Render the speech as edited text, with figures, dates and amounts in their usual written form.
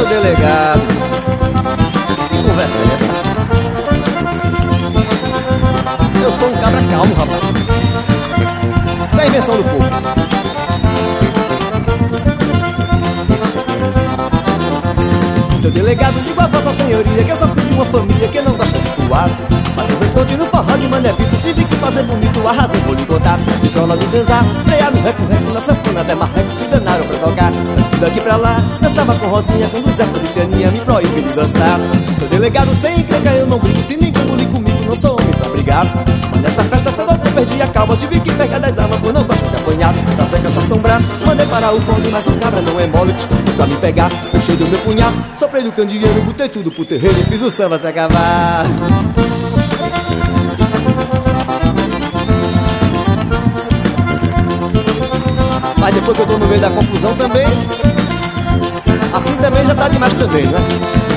seu delegado. Que conversa é essa? Eu sou um cabra calmo, rapaz. Isso é invenção do povo. Seu delegado, digo a vossa senhoria que eu sou filho de uma família que não gosta de voar. Mas eu conte no forró de Mané Vito, tive que fazer bonito, arrasei, vou lhe contar. Vitrola do dançar, frear no reco-reco, na sanfona Zé Marreco, se danaram pra tocar. Daqui pra lá, dançava com Rosinha, quando Zé Felicianinha me proíbe de dançar. Seu delegado, sem encrenca eu não brinco, se ninguém bulir comigo, não sou homem pra brigar. Mas nessa festa cedo eu perdi a calma, tive que pegar 10 armas, por não gosto de apanhar. Pra seca se assombrar, mandei parar o fone, mas o cabra não é mole, desculpe pra me pegar. Puxei do meu punhal, soprei do candeeiro, botei tudo pro terreiro e fiz o samba se acabar. Mas depois que eu tô no meio da confusão também, assim também já tá demais também, né?